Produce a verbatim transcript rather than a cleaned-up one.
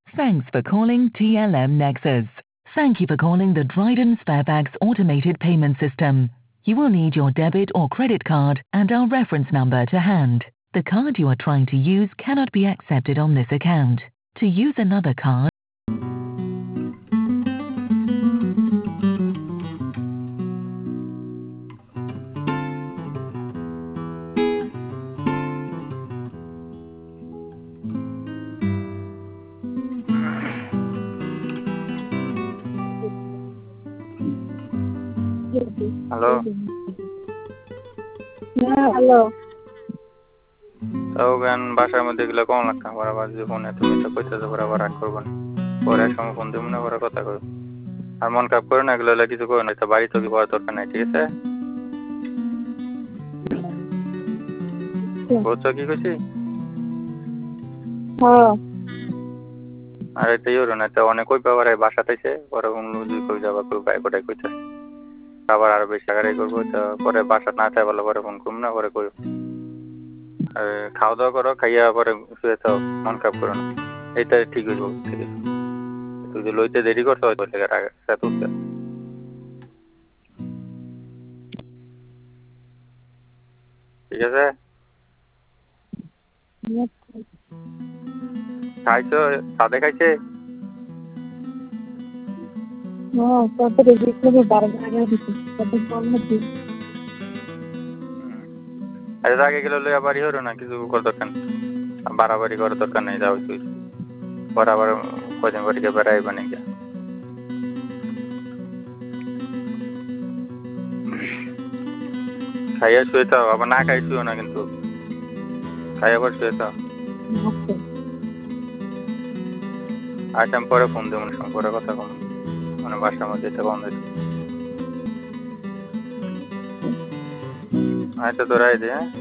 Thanks for calling T L M Nexus. Thank you for calling the Dryden Sparebags automated payment system. You will need your debit or credit card and our reference number to hand. The card you are trying to use cannot be accepted on this account. To use another card, hello. হ্যাঁ hello. তাও গান বাসার মধ্যে গেলে কম লাগতো বরাবর যে ফোনে তুমি তো কইতেছো বরাবর রাগ করবো না পরে এক সময় ফোন দিব না পরে কথা কই আর মন খারাপ করে না এগুলো কিছু করে না তো বাড়ি তো কি করার দরকার নাই ঠিক আছে বুঝছো কি কইছি হ্যাঁ আর এটাই হলো না তো অনেক কই পাবার বাসাতেছে পরে অন্য দুই কই যাবা কই বাইক ওটাই কইতে আবার আরো বেশি টাকারই করবো তো পরে বাসা না থাকে ভালো পরে ফোন করবো না পরে কই খাওয়া দাওয়া করো খাইয়া পরে শুয়ে থাও মন খারাপ করো না এটা ঠিক হইব ঠিক আছে তুই যে লইতে দেরি করছো হয়তো লেগে আগে সাথে উঠছে ঠিক আছে খাইছো সাদে খাইছে হ্যাঁ তারপরে দেখলে বারবার আগে দিচ্ছি তারপর বল না তুই আরে আগে গেলে লইয়া বাড়ি হলো না কিছু করার দরকার নেই বাড়াবাড়ি করার দরকার নেই যাও তুই পরে আবার কদিন বাড়িতে বেড়াই বানি গিয়া খাইয়া শুয়ে থাও আবার না খাই শুয়েও না কিন্তু খাই আবার শুয়ে থাও আচ্ছা আমি পরে ফোন দেবো না পরে কথা কম মানে বাসার মধ্যে এটা বন্ধ হয়েছে আচ্ছা তোরাই দে হ্যাঁ